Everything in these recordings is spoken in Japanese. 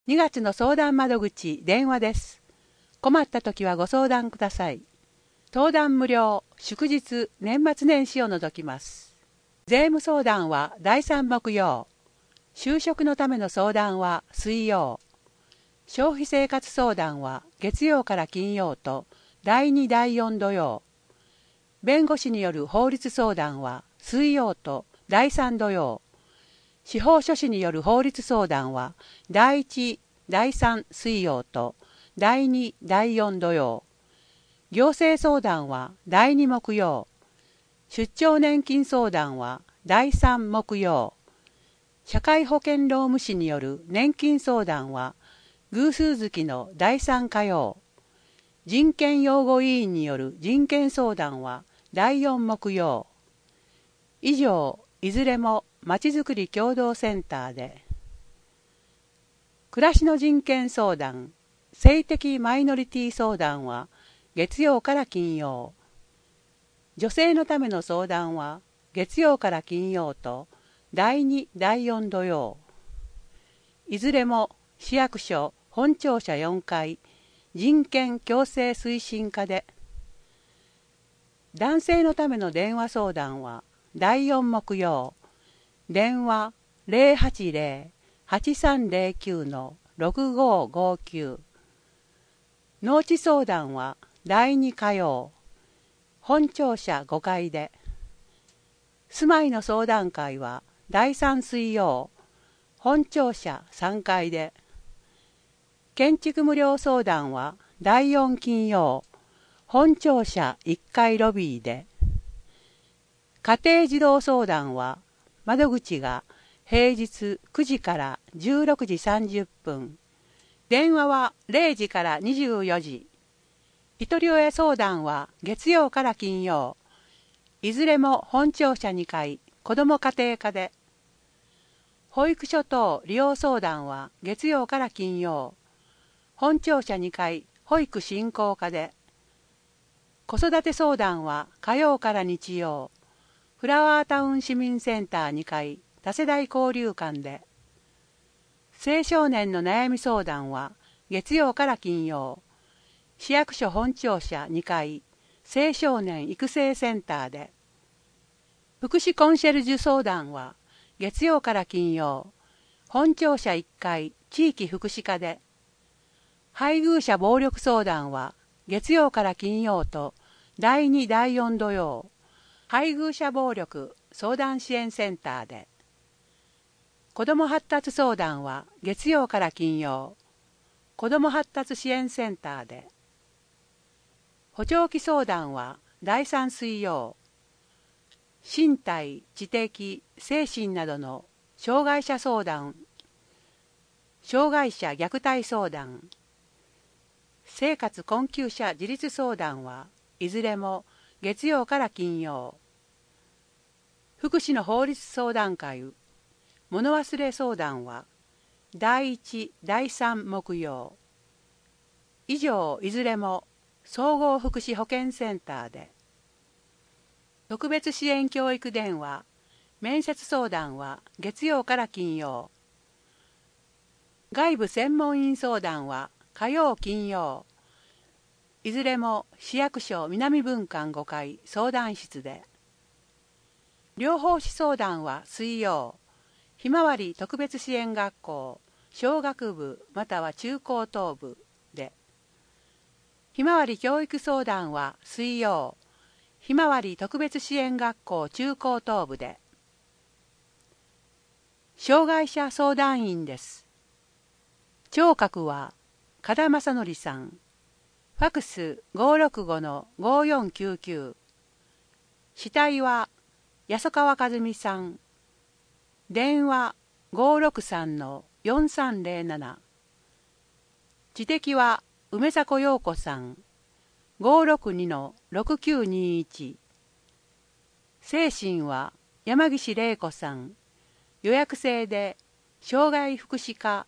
2月の相談窓口電話です。困った時はご相談ください。相談無料、祝日、年末年始を除きます。税務相談は第3木曜。就職のための相談は水曜。消費生活相談は月曜から金曜と第2第4土曜。弁護士による法律相談は水曜と第3土曜。司法書士による法律相談は第1、第3水曜と第2、第4土曜。行政相談は第2木曜。出張年金相談は第3木曜。社会保険労務士による年金相談は偶数月の第3火曜。人権擁護委員による人権相談は第4木曜。以上、いずれもまちづくり共同センターで。暮らしの人権相談、性的マイノリティ相談は月曜から金曜。女性のための相談は月曜から金曜と第2、第4土曜。いずれも市役所本庁舎4階人権共生推進課で。男性のための電話相談は第4木曜。電話080-8309-6559。農地相談は第2火曜。本庁舎5階で。住まいの相談会は第3水曜。本庁舎3階で。建築無料相談は第4金曜。本庁舎1階ロビーで。家庭児童相談は窓口が平日9時から16時30分。電話は0時から24時。ひとり親相談は月曜から金曜。いずれも本庁舎2階子ども家庭課で。保育所等利用相談は月曜から金曜。本庁舎2階保育振興課で。子育て相談は火曜から日曜。フラワータウン市民センター2階多世代交流館で。青少年の悩み相談は月曜から金曜。市役所本庁舎2階青少年育成センターで。福祉コンシェルジュ相談は月曜から金曜。本庁舎1階地域福祉課で。配偶者暴力相談は月曜から金曜と第2第4土曜。配偶者暴力相談支援センターで。子ども発達相談は月曜から金曜。子ども発達支援センターで。補聴器相談は第3水曜。身体、知的、精神などの障害者相談、障害者虐待相談、生活困窮者自立相談はいずれも月曜から金曜。福祉の法律相談会、物忘れ相談は第1、第3木曜。以上いずれも総合福祉保健センターで。特別支援教育電話、面接相談は月曜から金曜。外部専門員相談は火曜金曜。いずれも市役所南分館5階相談室で。療法士相談は水曜。ひまわり特別支援学校小学部または中高等部で。ひまわり教育相談は水曜。ひまわり特別支援学校中高等部で。障害者相談員です。聴覚は加田正則さん。ファクス 565-5499。死体は安川和美さん。電話 563-4307。知的は梅迫陽子さん。562-6921。精神は山岸玲子さん。予約制で障害福祉課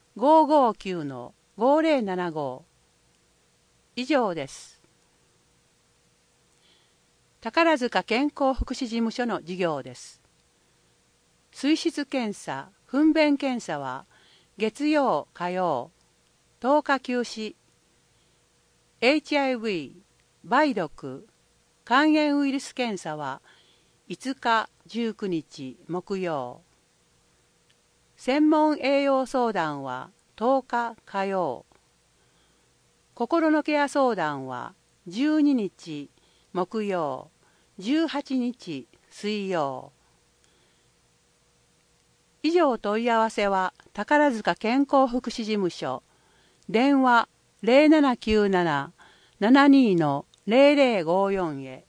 559-5075。以上です。宝塚健康福祉事務所の事業です。水質検査、糞便検査は月曜火曜10日休止。 HIV 梅毒肝炎ウイルス検査は5日19日木曜。専門栄養相談は10日火曜。心のケア相談は12日木曜、18日水曜。以上問い合わせは宝塚健康福祉事務所、電話0797-72-0054へ。